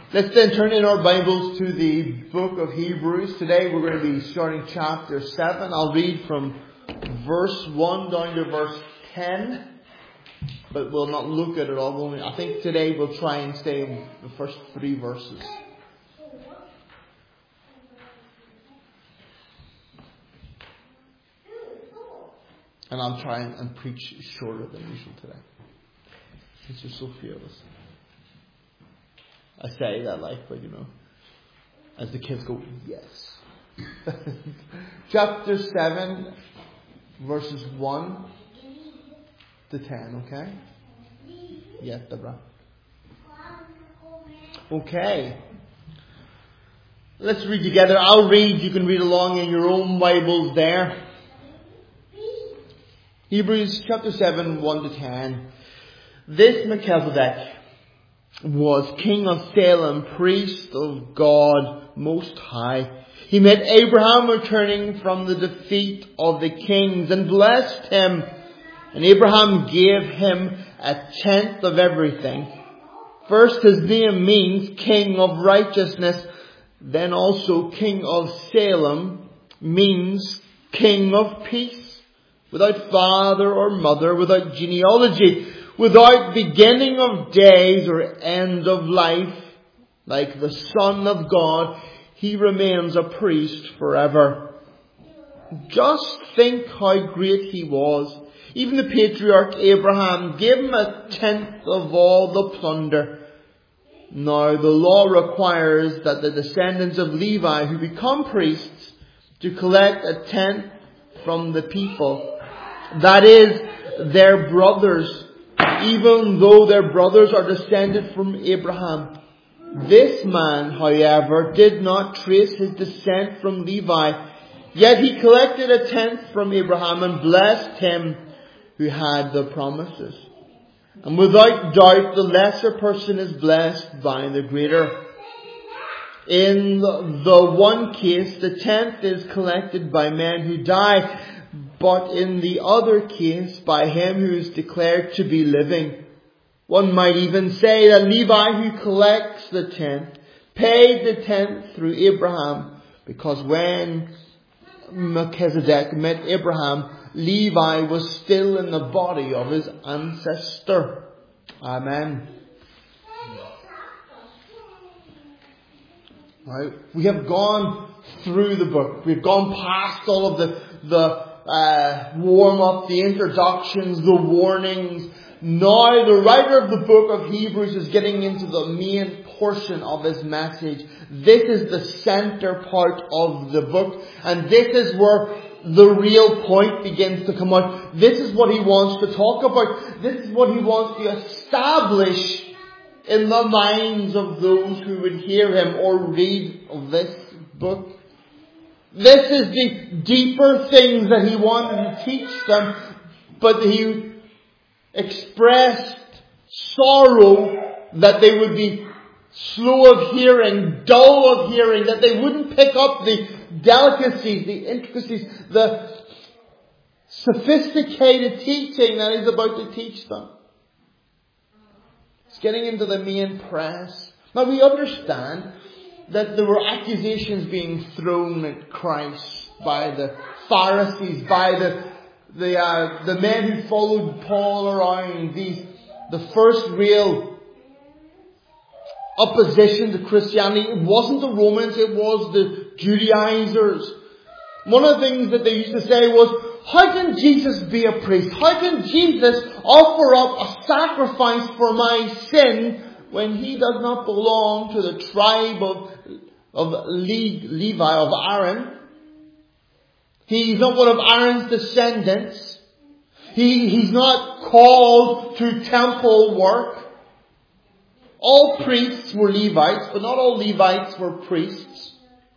Let's then turn in our Bibles to the book of Hebrews. Today we're going to be starting chapter 7. I'll read from verse 1 down to verse 10. But we'll not look at it all. I think today we'll try and stay in the first 3 verses. And I'll try and preach shorter than usual today. It's just so few of us. I say that but as the kids go, yes. Chapter 7, verses 1 to 10, okay? Yes, Deborah. Okay. Let's read together. I'll read. You can read along in your own Bibles there. Hebrews chapter 7, 1 to 10. This Melchizedek was king of Salem, priest of God Most High. He met Abraham returning from the defeat of the kings and blessed him. And Abraham gave him 1/10 of everything. First, his name means king of righteousness. Then also king of Salem means king of peace. Without father or mother, without genealogy, without beginning of days or end of life, like the Son of God, he remains a priest forever. Just think how great he was. Even the patriarch Abraham gave him 1/10 of all the plunder. Now the law requires that the descendants of Levi who become priests to collect 1/10 from the people. That is, their brothers, even though their brothers are descended from Abraham. This man, however, did not trace his descent from Levi, yet he collected 1/10 from Abraham and blessed him who had the promises. And without doubt, the lesser person is blessed by the greater. In the one case, the 1/10 is collected by men who die, but in the other case, by him who is declared to be living. One might even say that Levi, who collects the 1/10, paid the 1/10 through Abraham, because when Melchizedek met Abraham, Levi was still in the body of his ancestor. Amen. Right. We have gone through the book. We've gone past all of the warm-up, the introductions, the warnings. Now the writer of the book of Hebrews is getting into the main portion of his message. This is the center part of the book, and this is where the real point begins to come out. This is what he wants to talk about. This is what he wants to establish in the minds of those who would hear him or read of this book. This is the deeper things that he wanted to teach them, but he expressed sorrow that they would be slow of hearing, dull of hearing, that they wouldn't pick up the delicacies, the intricacies, the sophisticated teaching that he's about to teach them. It's getting into the main press. Now we understand that there were accusations being thrown at Christ by the Pharisees, by the men who followed Paul around, the first real opposition to Christianity. It wasn't the Romans, it was the Judaizers. One of the things that they used to say was, how can Jesus be a priest? How can Jesus offer up a sacrifice for my sin when he does not belong to the tribe of Levi, of Aaron? He's not one of Aaron's descendants. He's not called to temple work. All priests were Levites, but not all Levites were priests.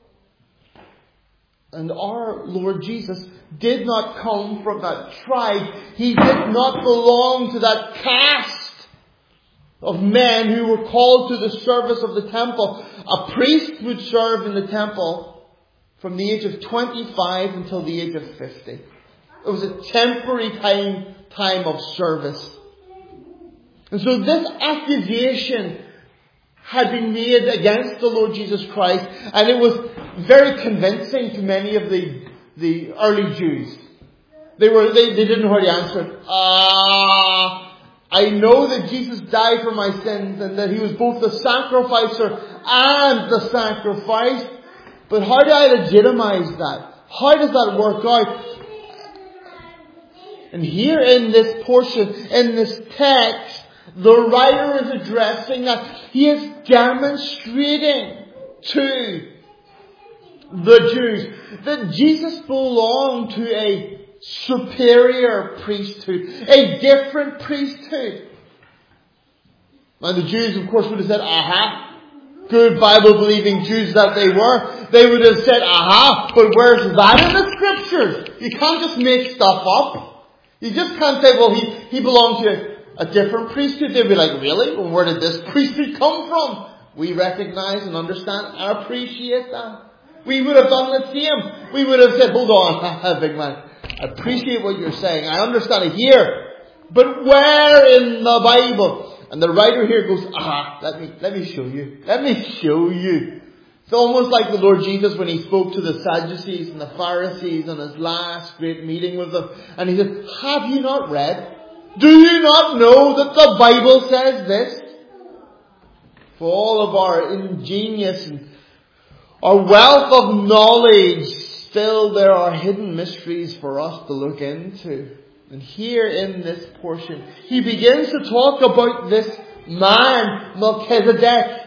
And our Lord Jesus did not come from that tribe. He did not belong to that caste of men who were called to the service of the temple. A priest would serve in the temple from the age of 25 until the age of 50. It was a temporary time of service. And so this accusation had been made against the Lord Jesus Christ, and it was very convincing to many of the early Jews. They didn't know how to answer it. I know that Jesus died for my sins and that He was both the sacrificer and the sacrifice, but how do I legitimize that? How does that work out? And here in this portion, in this text, the writer is addressing that he is demonstrating to the Jews that Jesus belonged to a superior priesthood, a different priesthood. Now the Jews, of course, would have said, aha, good Bible-believing Jews that they were, they would have said, aha, but where's that in the Scriptures? You can't just make stuff up. You just can't say, well, he belonged to a different priesthood. They'd be like, really? Well, where did this priesthood come from? We recognize and understand and appreciate that. We would have done the same. We would have said, hold on, big man, I appreciate what you're saying. I understand it here. But where in the Bible? And the writer here goes, let me show you. Let me show you. It's almost like the Lord Jesus when He spoke to the Sadducees and the Pharisees on His last great meeting with them. And He said, have you not read? Do you not know that the Bible says this? For all of our ingenious and our wealth of knowledge, still there are hidden mysteries for us to look into. And here in this portion, he begins to talk about this man, Melchizedek.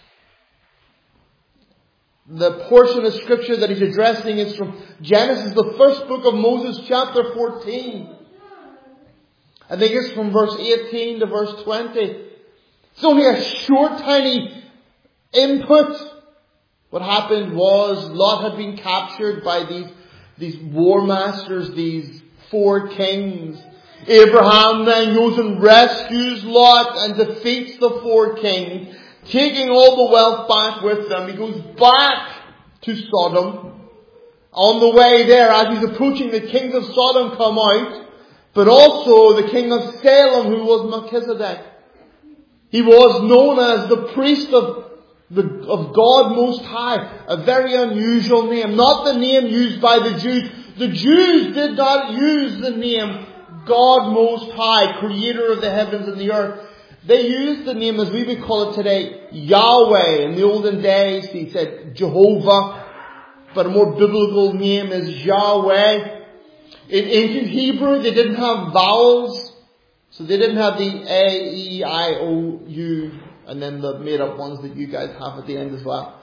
The portion of Scripture that he's addressing is from Genesis, the first book of Moses, chapter 14. I think it's from verse 18 to verse 20. It's only a short, tiny input. What happened was Lot had been captured by these war masters, these 4 kings. Abraham then goes and rescues Lot and defeats the 4 kings, taking all the wealth back with them. He goes back to Sodom. On the way there, as he's approaching, the kings of Sodom come out, but also the king of Salem, who was Melchizedek. He was known as the priest of God Most High, a very unusual name, not the name used by the Jews. The Jews did not use the name God Most High, creator of the heavens and the earth. They used the name, as we would call it today, Yahweh. In the olden days, he said Jehovah, but a more biblical name is Yahweh. In ancient Hebrew, they didn't have vowels, so they didn't have the A, E, I, O, U, and then the made-up ones that you guys have at the end as well.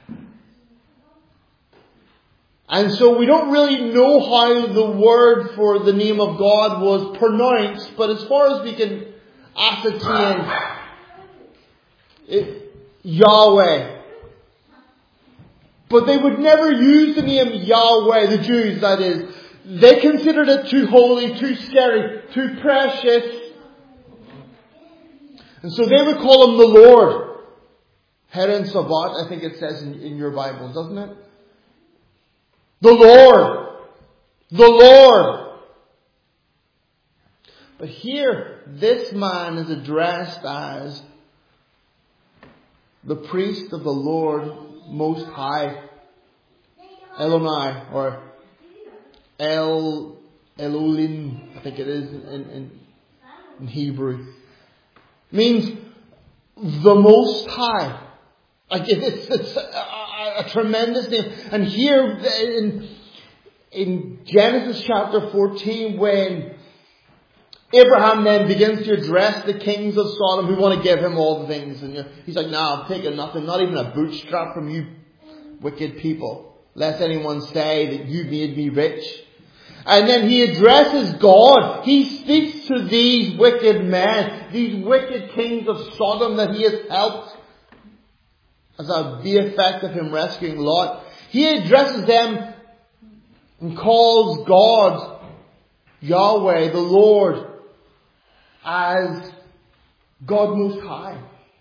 And so we don't really know how the word for the name of God was pronounced, but as far as we can ascertain, Yahweh. But they would never use the name Yahweh, the Jews that is. They considered it too holy, too scary, too precious. And so they would call him the Lord. Heren Sabat, I think it says in your Bibles, doesn't it? The Lord. The Lord. But here, this man is addressed as the priest of the Lord Most High. Elonai, or Elohim, I think it is in Hebrew. Means the Most High. Like it's a tremendous name. And here in Genesis chapter 14, when Abraham then begins to address the kings of Sodom who want to give him all the things, and he's like, "Nah, I'm taking nothing, not even a bootstrap from you wicked people, lest anyone say that you made me rich." And then he addresses God. He speaks to these wicked men, these wicked kings of Sodom that he has helped as a the effect of him rescuing Lot. He addresses them and calls God, Yahweh, the Lord, as God Most High.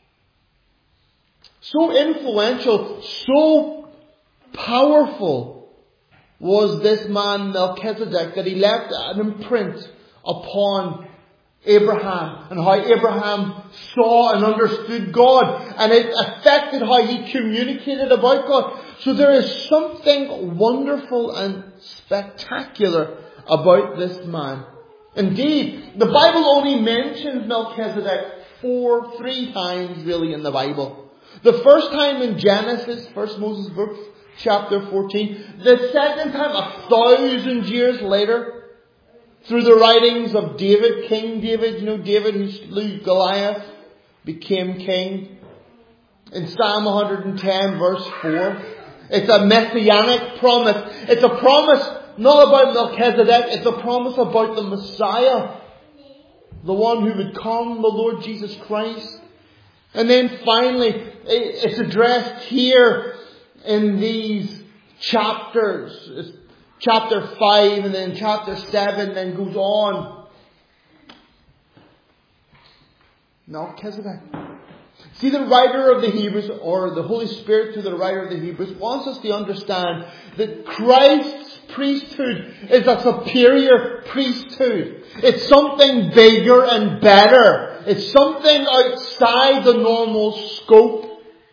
So influential, so powerful was this man Melchizedek that he left an imprint upon Abraham, and how Abraham saw and understood God, and it affected how he communicated about God. So there is something wonderful and spectacular about this man. Indeed, the Bible only mentions Melchizedek three times really in the Bible. The first time in Genesis, 1 Moses book, chapter 14. The second time 1,000 years later, through the writings of David, King David, David who slew Goliath, became king. In Psalm 110 verse 4. It's a messianic promise. It's a promise not about Melchizedek, it's a promise about the Messiah. The one who would come, the Lord Jesus Christ. And then finally, it's addressed here in these chapters. It's chapter 5 and then chapter 7 then goes on. Melchizedek. See, the writer of the Hebrews, or the Holy Spirit through the writer of the Hebrews, wants us to understand that Christ's priesthood is a superior priesthood. It's something bigger and better. It's something outside the normal scope.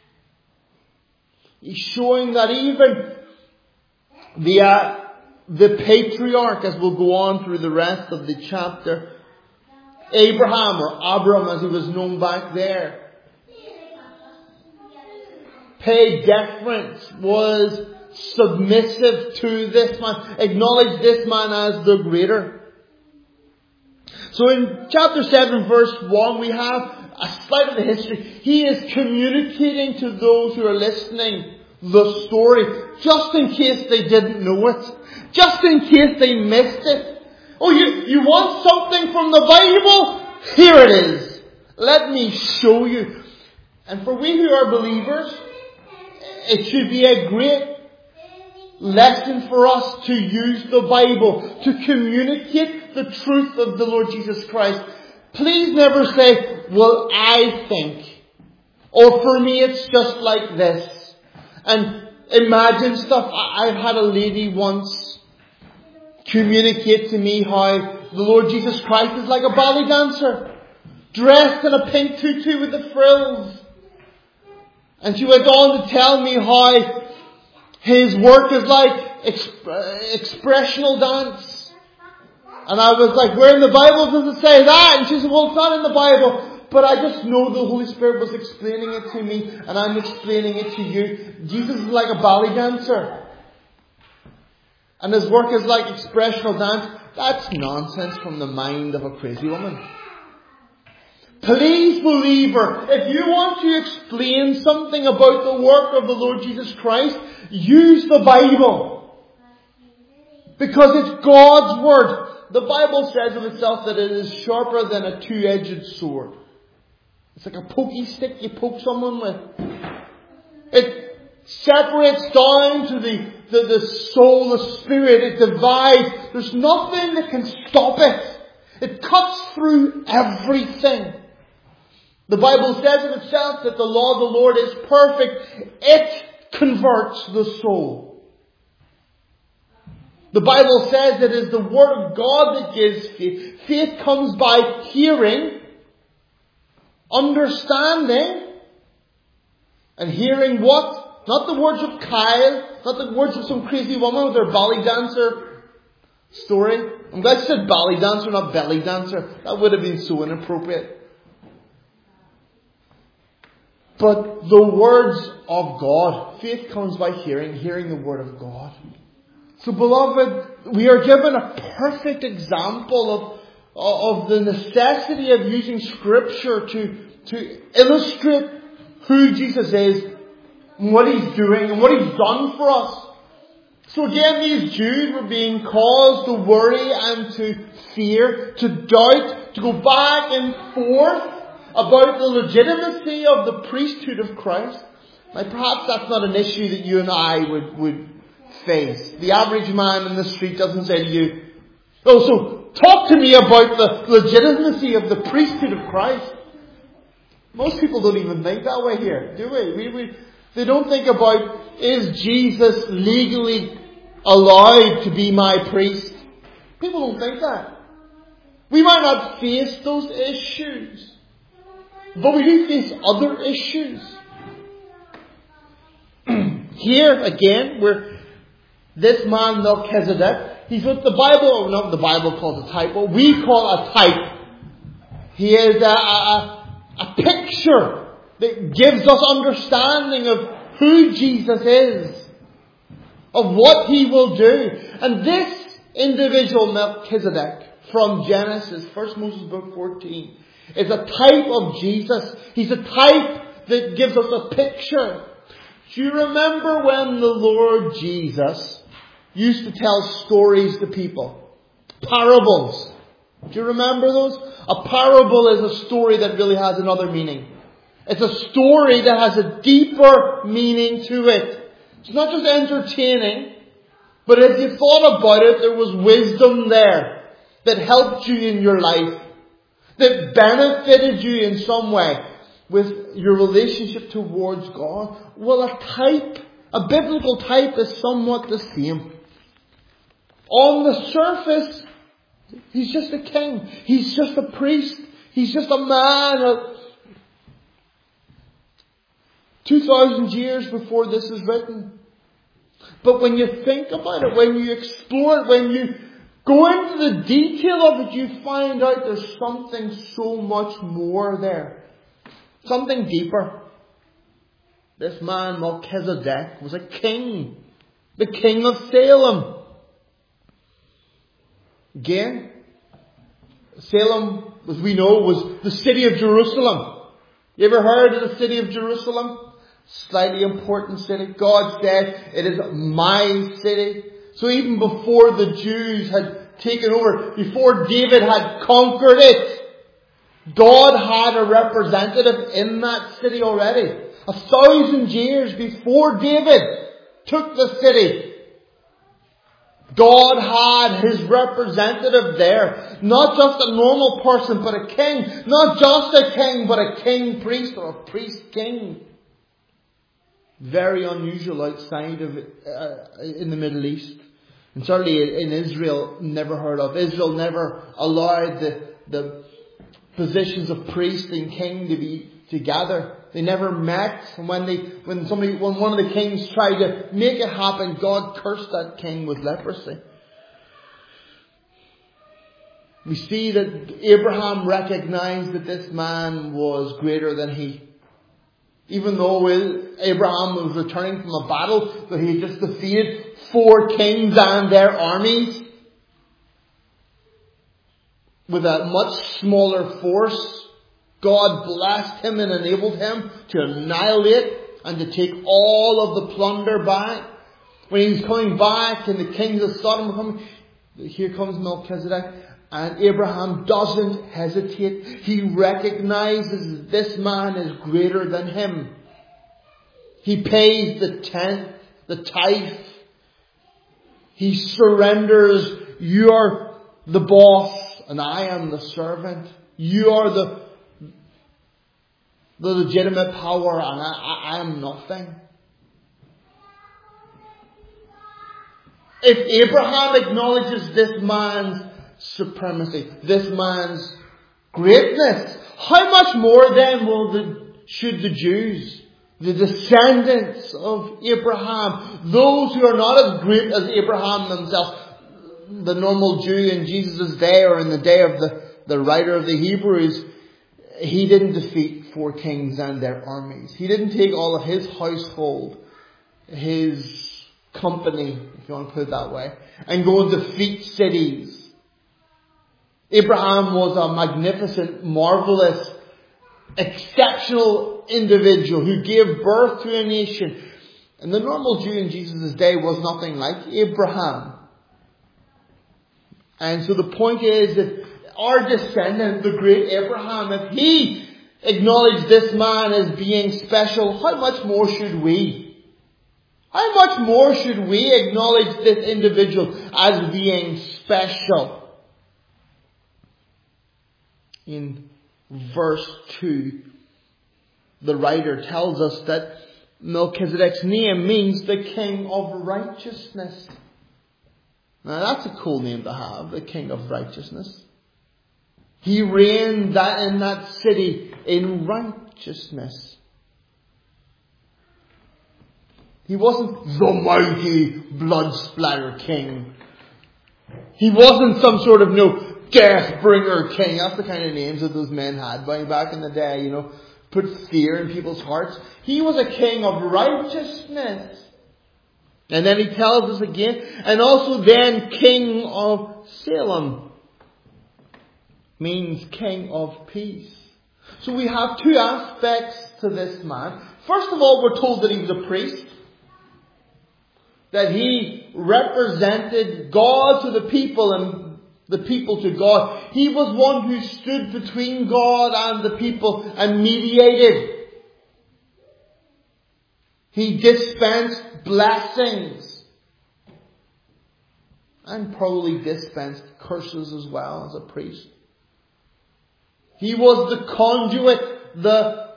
He's showing that even the patriarch, as we'll go on through the rest of the chapter, Abraham, or Abram as he was known back there, paid deference, was submissive to this man, acknowledged this man as the greater. So in chapter 7 verse 1 we have a slide of the history. He is communicating to those who are listening the story, just in case they didn't know it, just in case they missed it. Oh, you want something from the Bible? Here it is. Let me show you. And for we who are believers, it should be a great lesson for us to use the Bible to communicate the truth of the Lord Jesus Christ. Please never say, well, I think, or for me it's just like this. And imagine stuff. I've had a lady once communicate to me how the Lord Jesus Christ is like a ballet dancer, dressed in a pink tutu with the frills. And she went on to tell me how his work is like expressional dance. And I was like, where in the Bible does it say that? And she said, well, it's not in the Bible. But I just know the Holy Spirit was explaining it to me, and I'm explaining it to you. Jesus is like a ballet dancer. And his work is like expressional dance. That's nonsense from the mind of a crazy woman. Please, believer, if you want to explain something about the work of the Lord Jesus Christ, use the Bible. Because it's God's Word. The Bible says of itself that it is sharper than a two-edged sword. It's like a pokey stick you poke someone with. It separates down to the soul, the spirit. It divides. There's nothing that can stop it. It cuts through everything. The Bible says of itself that the law of the Lord is perfect. It converts the soul. The Bible says it is the Word of God that gives faith. Faith comes by hearing, understanding, and hearing what? Not the words of Kyle, not the words of some crazy woman with her ballet dancer story. I'm glad she said ballet dancer, not belly dancer. That would have been so inappropriate. But the words of God. Faith comes by hearing, hearing the Word of God. So beloved, we are given a perfect example of the necessity of using Scripture to illustrate who Jesus is, and what He's doing, and what He's done for us. So again, these Jews were being caused to worry and to fear, to doubt, to go back and forth about the legitimacy of the priesthood of Christ. Now perhaps that's not an issue that you and I would face. The average man in the street doesn't say to you, oh, so talk to me about the legitimacy of the priesthood of Christ. Most people don't even think that way here, do we? They don't think about, is Jesus legally allowed to be my priest? People don't think that. We might not face those issues, but we do face other issues. Here again, where this man Melchizedek, he's what the Bible calls a type, what we call a type. He is a picture that gives us understanding of who Jesus is, of what he will do. And this individual Melchizedek from Genesis, 1 Moses book 14, is a type of Jesus. He's a type that gives us a picture. Do you remember when the Lord Jesus used to tell stories to people? Parables. Do you remember those? A parable is a story that really has another meaning. It's a story that has a deeper meaning to it. It's not just entertaining, but if you thought about it, there was wisdom there that helped you in your life, that benefited you in some way with your relationship towards God. Well, a biblical type is somewhat the same. On the surface, he's just a king. He's just a priest. He's just a man 2,000 years before this is written. But when you think about it, when you explore it, when you go into the detail of it, you find out there's something so much more there. Something deeper. This man, Melchizedek, was a king. The king of Salem. Again, Salem, as we know, was the city of Jerusalem. You ever heard of the city of Jerusalem? Slightly important city. God said, it is my city. So even before the Jews had taken over, before David had conquered it, God had a representative in that city already. 1,000 years before David took the city, God had his representative there. Not just a normal person, but a king. Not just a king, but a king priest or a priest king. Very unusual outside of in the Middle East. And certainly in Israel, never heard of. Israel never allowed the positions of priest and king to be together. They never met. And when one of the kings tried to make it happen, God cursed that king with leprosy. We see that Abraham recognized that this man was greater than he. Even though Abraham was returning from a battle that he had just defeated 4 kings and their armies with a much smaller force, God blessed him and enabled him to annihilate and to take all of the plunder back. When he was coming back and the kings of Sodom were coming, here comes Melchizedek. And Abraham doesn't hesitate. He recognizes this man is greater than him. He pays the tenth, the tithe. He surrenders. You are the boss and I am the servant. You are the legitimate power and I am nothing. If Abraham acknowledges this man's supremacy, this man's greatness, how much more then should the Jews, the descendants of Abraham, those who are not as great as Abraham himself, the normal Jew in Jesus' day or in the day of the writer of the Hebrews, he didn't defeat 4 kings and their armies. He didn't take all of his household, his company, if you want to put it that way, and go and defeat cities. Abraham was a magnificent, marvelous, exceptional individual who gave birth to a nation. And the normal Jew in Jesus' day was nothing like Abraham. And so the point is that our descendant, the great Abraham, if he acknowledged this man as being special, how much more should we? How much more should we acknowledge this individual as being special? In verse 2, the writer tells us that Melchizedek's name means the King of Righteousness. Now that's a cool name to have, the King of Righteousness. He reigned in that city in righteousness. He wasn't the mighty blood-splatter king. He wasn't some sort of death-bringer king. That's the kind of names that those men had back in the day, put fear in people's hearts. He was a king of righteousness. And then he tells us again, and also then king of Salem means king of peace. So we have two aspects to this man. First of all, we're told that he was a priest. That he represented God to the people and the people to God. He was one who stood between God and the people and mediated. He dispensed blessings. And probably dispensed curses as well as a priest. He was the conduit, the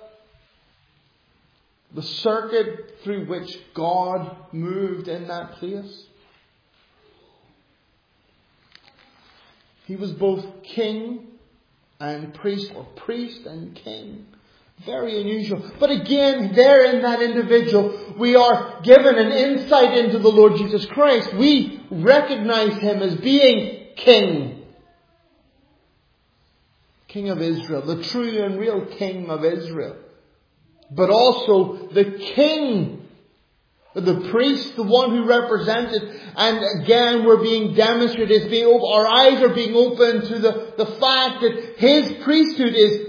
circuit through which God moved in that place. He was both king and priest, or priest and king. Very unusual. But again, there in that individual, we are given an insight into the Lord Jesus Christ. We recognize him as being king. King of Israel, the true and real king of Israel. But also the king, the priest, the one who represented. And again, we're being demonstrated, our eyes are being opened to the fact that his priesthood is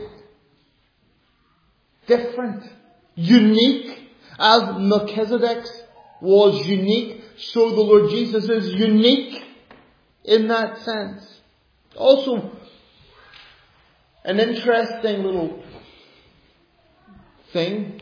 different, unique. As Melchizedek's was unique, so the Lord Jesus is unique in that sense. Also, an interesting little thing.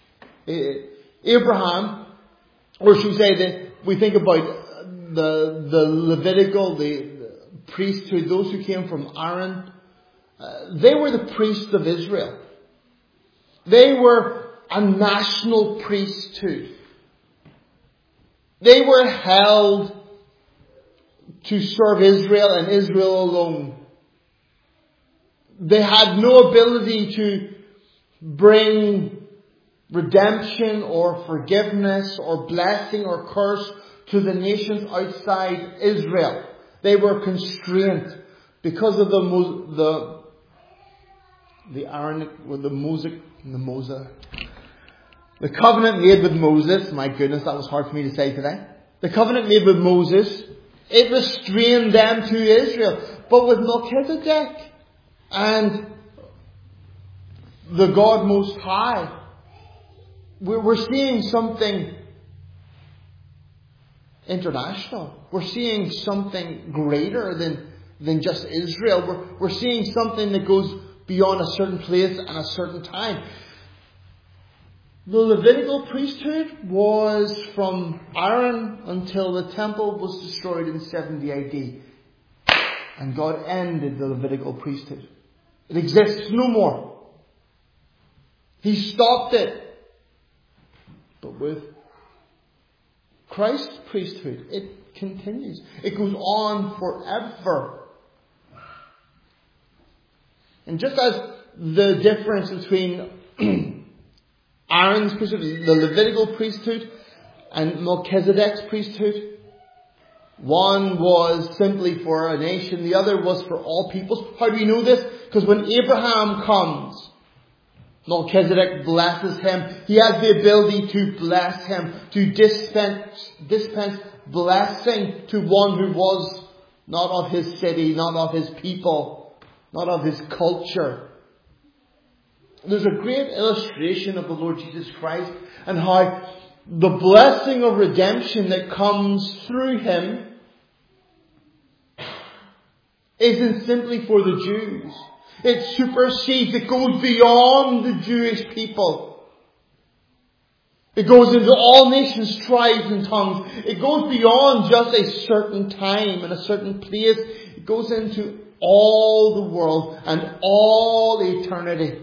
Abraham, or should we say that we think about the Levitical, the priesthood, those who came from Aaron, they were the priests of Israel. They were a national priesthood. They were held to serve Israel and Israel alone. They had no ability to bring redemption or forgiveness or blessing or curse to the nations outside Israel. They were constrained because of the Aaronic, or the covenant made with Moses. My goodness, that was hard for me to say today. The covenant made with Moses, it restrained them to Israel. But with Melchizedek and the God Most High, we're seeing something international. We're seeing something greater than just Israel. We're seeing something that goes beyond a certain place and a certain time. The Levitical priesthood was from Aaron until the temple was destroyed in 70 AD. And God ended the Levitical priesthood. It exists no more. He stopped it. But with Christ's priesthood, it continues. It goes on forever. And just as the difference between Aaron's priesthood, the Levitical priesthood, and Melchizedek's priesthood, one was simply for a nation, the other was for all peoples. How do we know this? Because when Abraham comes, Melchizedek blesses him. He has the ability to bless him, to dispense blessing to one who was not of his city, not of his people, not of his culture. There's a great illustration of the Lord Jesus Christ and how the blessing of redemption that comes through him isn't simply for the Jews. It supersedes, it goes beyond the Jewish people. It goes into all nations, tribes and tongues. It goes beyond just a certain time and a certain place. It goes into all the world and all eternity.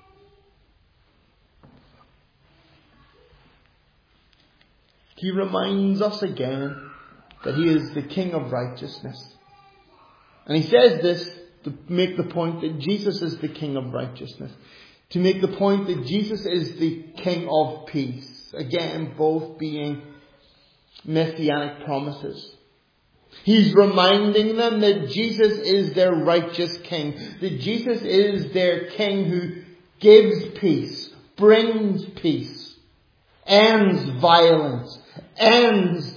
He reminds us again that he is the King of righteousness. And he says this to make the point that Jesus is the King of righteousness, to make the point that Jesus is the King of peace. Again, both being messianic promises. He's reminding them that Jesus is their righteous King, that Jesus is their King who gives peace, brings peace, ends violence, ends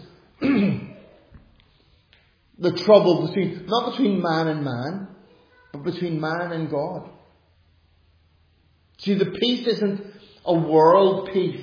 the trouble not between man and man, but between man and God. See, the peace isn't a world peace.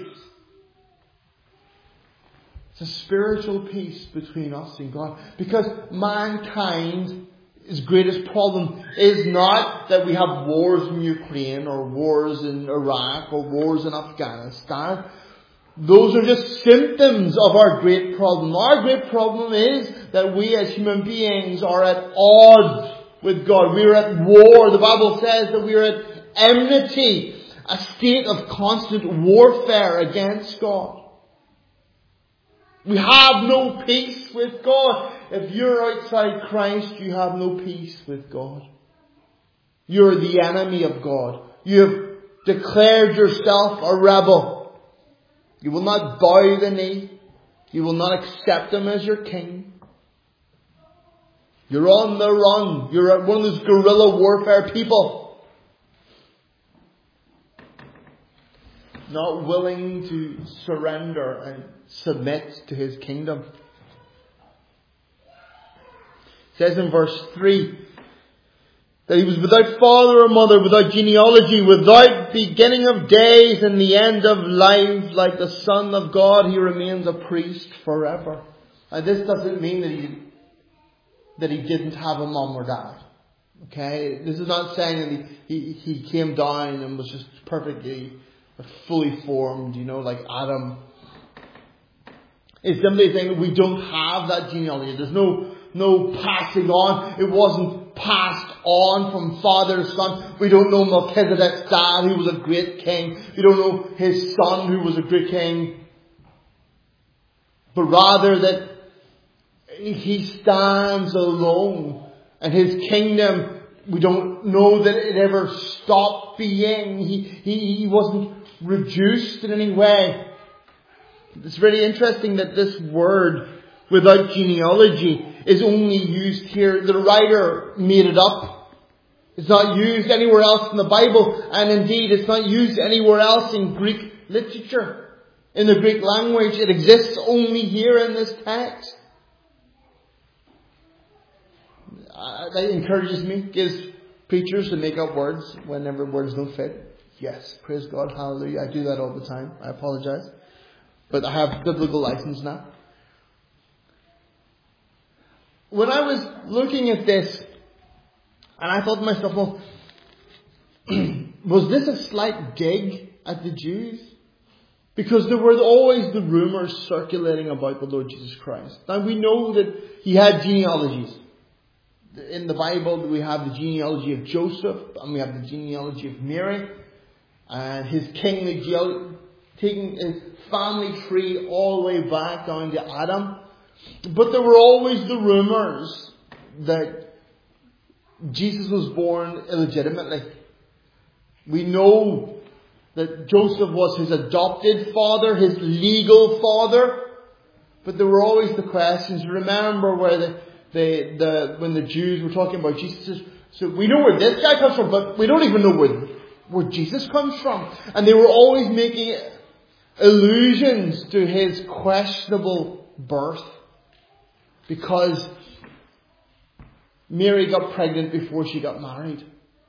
It's a spiritual peace between us and God. Because mankind's greatest problem is not that we have wars in Ukraine or wars in Iraq or wars in Afghanistan. Those are just symptoms of our great problem. Our great problem is that we as human beings are at odds with God. We are at war. The Bible says that we are at enmity, a state of constant warfare against God. We have no peace with God. If you're outside Christ, you have no peace with God. You're the enemy of God. You have declared yourself a rebel. You will not bow the knee. You will not accept Him as your King. You're on the run. You're one of those guerrilla warfare people. Not willing to surrender and submit to His kingdom. It says in verse 3 that He was without father or mother, without genealogy, without beginning of days and the end of life. Like the Son of God, He remains a priest forever. And this doesn't mean that he didn't have a mom or dad. Okay? This is not saying that he came down and was just perfectly, fully formed, like Adam. It's simply saying that we don't have that genealogy. There's no passing on. It wasn't passed on from father to son. We don't know Melchizedek's dad, who was a great king. We don't know his son, who was a great king. But rather that He stands alone. And His kingdom, we don't know that it ever stopped being. He wasn't reduced in any way. It's very interesting that this word, without genealogy, is only used here. The writer made it up. It's not used anywhere else in the Bible. And indeed, it's not used anywhere else in Greek literature. In the Greek language, it exists only here in this text. That encourages me, gives preachers to make up words whenever words don't fit. Yes, praise God, hallelujah. I do that all the time. I apologize. But I have biblical license now. When I was looking at this, and I thought to myself, well, was this a slight dig at the Jews? Because there were always the rumours circulating about the Lord Jesus Christ. Now we know that He had genealogies. In the Bible, we have the genealogy of Joseph, and we have the genealogy of Mary, and his kingly taking his family tree all the way back down to Adam. But there were always the rumours that Jesus was born illegitimately. We know that Joseph was his adopted father, his legal father. But there were always the questions. Remember where when the Jews were talking about Jesus, so we know where this guy comes from, but we don't even know where Jesus comes from. And they were always making allusions to His questionable birth, because Mary got pregnant before she got married.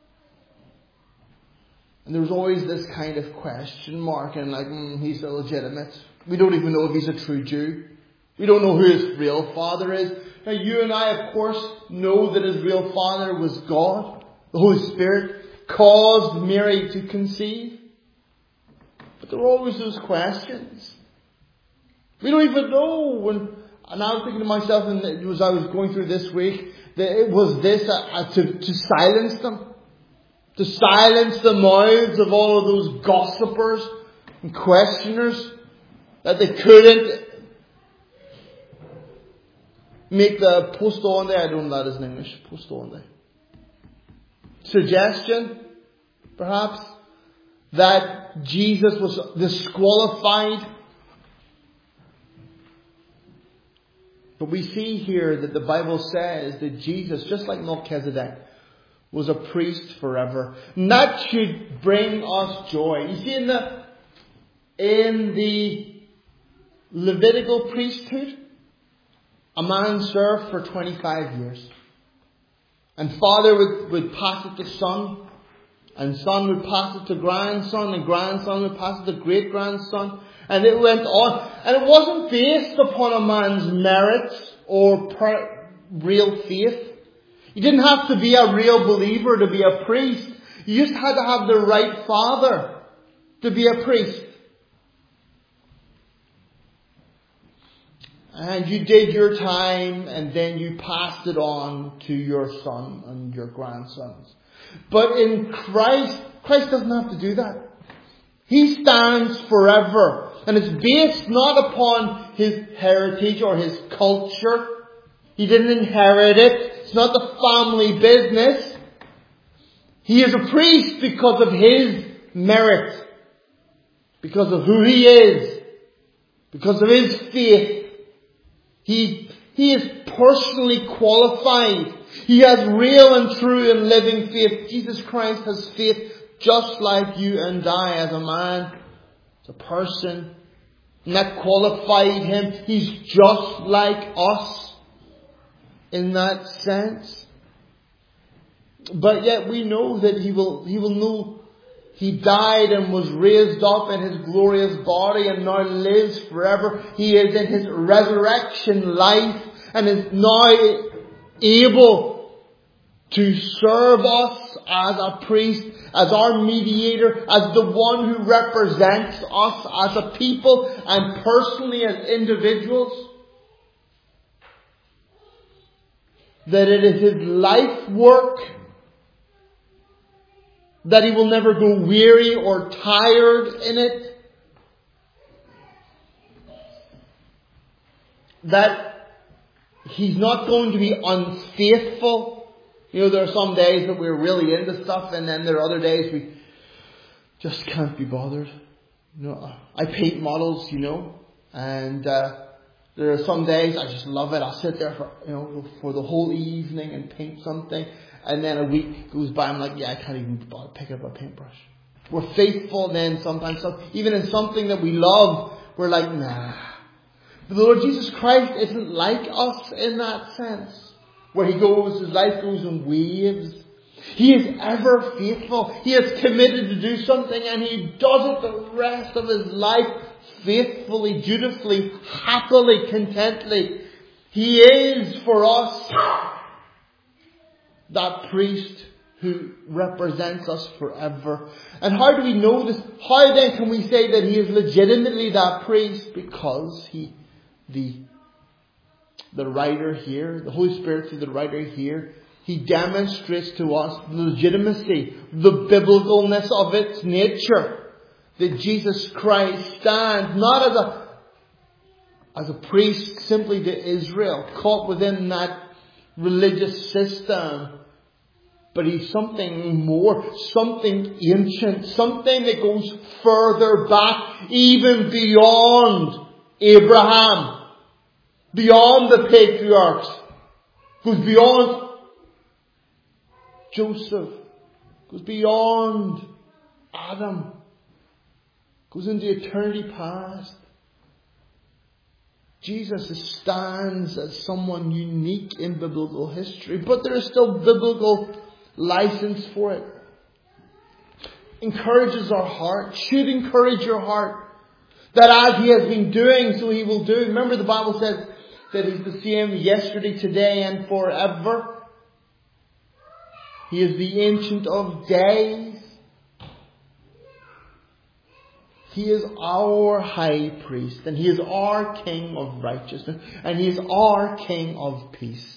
And there was always this kind of question mark, and he's illegitimate. We don't even know if he's a true Jew. We don't know who his real father is. Now you and I, of course, know that his real father was God. The Holy Spirit caused Mary to conceive. But there were always those questions. We don't even know and I was thinking to myself, and as I was going through this week, that it was this to silence them. To silence the mouths of all of those gossipers and questioners, that they couldn't make the post on there. I don't know that is in English. Post on there. suggestion, perhaps, that Jesus was disqualified. But we see here that the Bible says that Jesus, just like Melchizedek, was a priest forever. And that should bring us joy. You see, in the Levitical priesthood, a man served for 25 years. And father would pass it to son, and son would pass it to grandson, and grandson would pass it to great-grandson. And it went on. And it wasn't based upon a man's merits or real faith. You didn't have to be a real believer to be a priest. You just had to have the right father to be a priest. And you did your time, and then you passed it on to your son and your grandsons. But in Christ doesn't have to do that. He stands forever. And it's based not upon his heritage or his culture. He didn't inherit it. It's not the family business. He is a priest because of his merit. Because of who he is. Because of his faith. He is personally qualified. He has real and true and living faith. Jesus Christ has faith just like you and I, as a man, as a person. And that qualified him. He's just like us in that sense. But yet we know that he will know he died and was raised up in his glorious body and now lives forever. He is in his resurrection life and is now able to serve us as a priest, as our mediator, as the one who represents us as a people and personally as individuals. That it is his life work, that he will never go weary or tired in it. That he's not going to be unfaithful. You know, there are some days that we're really into stuff, and then there are other days we just can't be bothered. You know, I paint models, and there are some days I just love it. I'll sit there for the whole evening and paint something. And then a week goes by, I'm like, I can't even bother pick up a paintbrush. We're faithful then sometimes. Even in something that we love, we're like, nah. But the Lord Jesus Christ isn't like us in that sense. Where he goes, his life goes in waves. He is ever faithful. He is committed to do something and he does it the rest of his life faithfully, dutifully, happily, contently. He is for us that priest who represents us forever. And how do we know this? How then can we say that he is legitimately that priest? Because the writer here, the Holy Spirit through the writer here, he demonstrates to us the legitimacy, the biblicalness of its nature. That Jesus Christ stands not as a priest simply to Israel, caught within that religious system. But he's something more, something ancient, something that goes further back, even beyond Abraham, beyond the patriarchs, goes beyond Joseph, goes beyond Adam, goes into eternity past. Jesus stands as someone unique in biblical history, but there is still biblical license for it. Encourages our heart, should encourage your heart, that as he has been doing, so he will do. Remember, the Bible says that he's the same yesterday, today, and forever. He is the Ancient of Days. He is our high priest, and he is our King of righteousness, and he is our King of peace.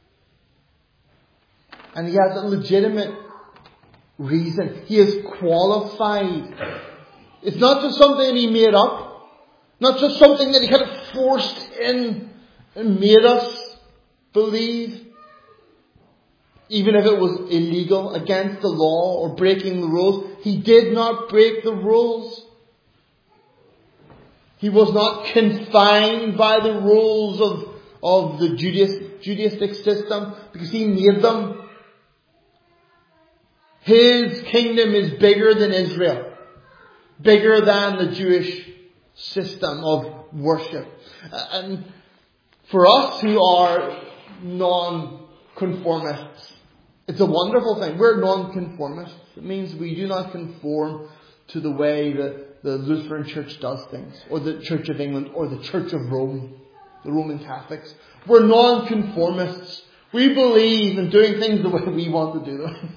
And he has a legitimate reason. He is qualified. It's not just something that he made up. Not just something that he kind of forced in and made us believe. even if it was illegal, against the law, or breaking the rules. He did not break the rules. He was not confined by the rules of the Judaistic system, because he made them. His kingdom is bigger than Israel. Bigger than the Jewish system of worship. And for us who are non-conformists, it's a wonderful thing. We're non-conformists. It means we do not conform to the way that the Lutheran Church does things, or the Church of England, or the Church of Rome, the Roman Catholics. We're non-conformists. We believe in doing things the way we want to do them.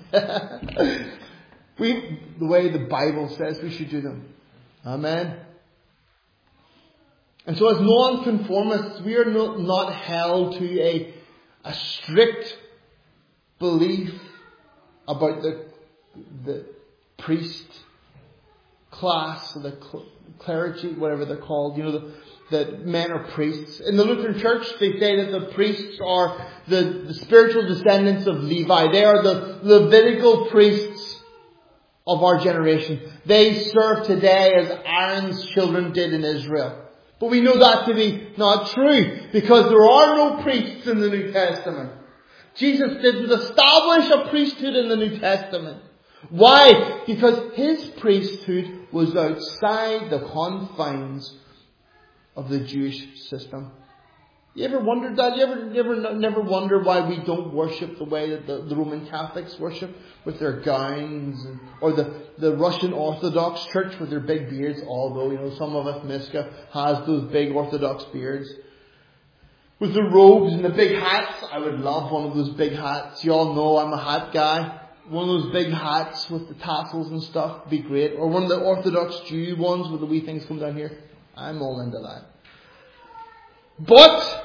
The way the Bible says we should do them. Amen. And so as non-conformists, we are not held to a strict belief about the priest class, or the clergy, whatever they're called. That men are priests. In the Lutheran Church, they say that the priests are the spiritual descendants of Levi. They are the Levitical priests of our generation. They serve today as Aaron's children did in Israel. But we know that to be not true, because there are no priests in the New Testament. Jesus didn't establish a priesthood in the New Testament. Why? Because his priesthood was outside the confines of the Jewish system. You ever wondered that? You ever never wonder why we don't worship the way that the Roman Catholics worship, with their gowns, or the Russian Orthodox Church with their big beards? Although some of us, Miska, has those big Orthodox beards, with the robes and the big hats. I would love one of those big hats. You all know I'm a hat guy. One of those big hats with the tassels and stuff would be great. Or one of the Orthodox Jew ones with the wee things come down here. I'm all into that. But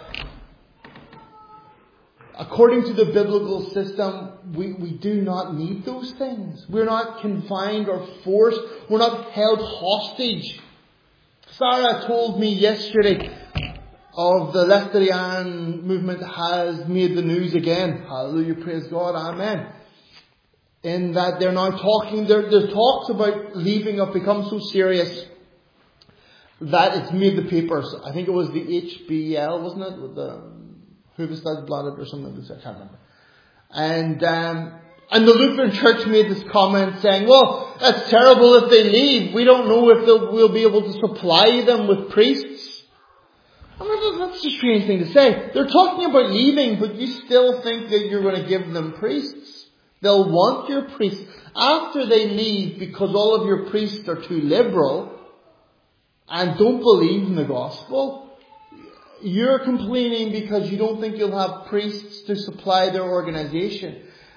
according to the biblical system, we do not need those things. We're not confined or forced. We're not held hostage. Sarah told me yesterday of the Leicesteryan movement has made the news again. Hallelujah, praise God, amen. In that they're now talking, there's talks about leaving have become so serious that it's made the papers. I think it was the HBL, wasn't it? With the Huvudstadsbladet or something like that. I can't remember. And the Lutheran Church made this comment saying, well, that's terrible if they leave. We don't know if we'll be able to supply them with priests. I mean, that's a strange thing to say. They're talking about leaving, but you still think that you're going to give them priests. They'll want your priests. After they leave, because all of your priests are too liberal and don't believe in the gospel, you're complaining because you don't think you'll have priests to supply their organization.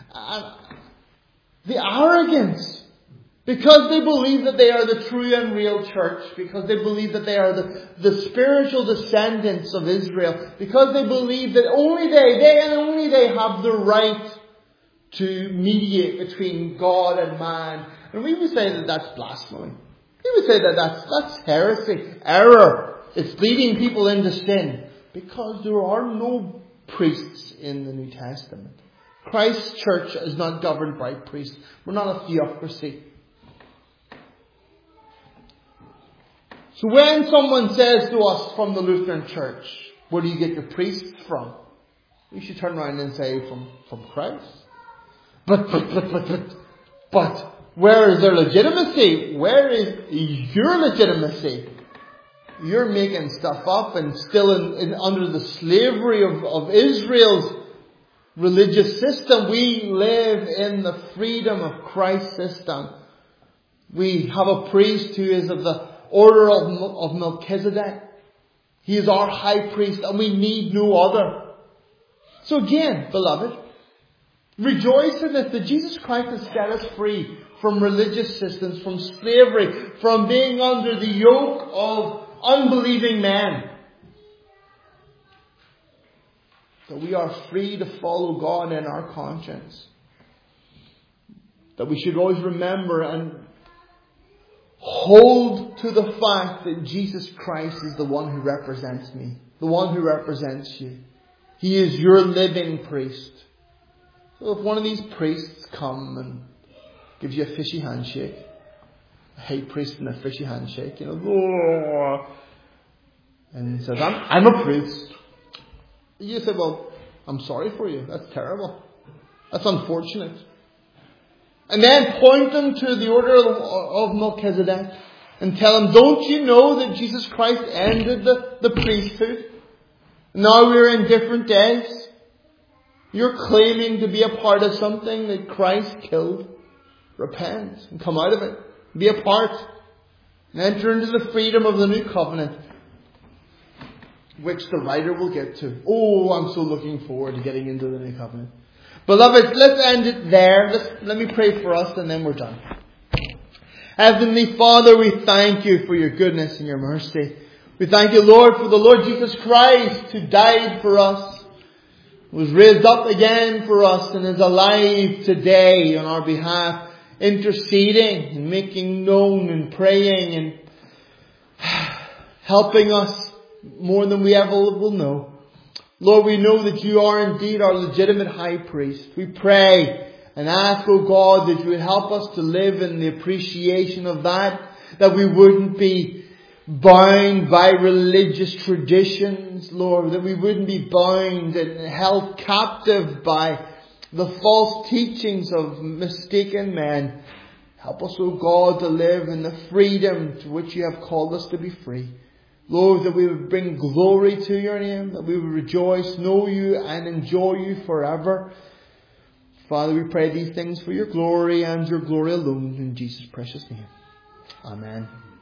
The arrogance. Because they believe that they are the true and real church. Because they believe that they are the spiritual descendants of Israel. Because they believe that only they and only they have the right to mediate between God and man. And we would say that that's blasphemy. We would say that that's heresy, error. It's leading people into sin. Because there are no priests in the New Testament. Christ's church is not governed by priests. We're not a theocracy. So when someone says to us from the Lutheran Church, where do you get your priests from? We should turn around and say, from Christ. But where is their legitimacy? Where is your legitimacy? You're making stuff up and still under the slavery of Israel's religious system. We live in the freedom of Christ's system. We have a priest who is of the order of Melchizedek. He is our high priest and we need no other. So again, beloved, rejoice in this, that Jesus Christ has set us free from religious systems, from slavery, from being under the yoke of unbelieving men. That we are free to follow God in our conscience. That we should always remember and hold to the fact that Jesus Christ is the one who represents me. The one who represents you. He is your living priest. So If one of these priests come and gives you a fishy handshake, a high priest and a fishy handshake, and says, I'm a priest. You say, well, I'm sorry for you. That's terrible. That's unfortunate. And then point them to the order of Melchizedek and tell them, don't you know that Jesus Christ ended the priesthood? Now we're in different days. You're claiming to be a part of something that Christ killed. Repent and come out of it. Be a part. And enter into the freedom of the new covenant, which the writer will get to. Oh, I'm so looking forward to getting into the new covenant. Beloved, let's end it there. Let me pray for us and then we're done. Heavenly Father, we thank you for your goodness and your mercy. We thank you, Lord, for the Lord Jesus Christ who died for us, was raised up again for us and is alive today on our behalf, interceding and making known and praying and helping us more than we ever will know. Lord, we know that you are indeed our legitimate high priest. We pray and ask, O God, that you would help us to live in the appreciation of that we wouldn't be bound by religious traditions, Lord, that we wouldn't be bound and held captive by the false teachings of mistaken men. Help us, O God, to live in the freedom to which you have called us to be free. Lord, that we would bring glory to your name, that we would rejoice, know you and enjoy you forever. Father, we pray these things for your glory and your glory alone in Jesus' precious name. Amen.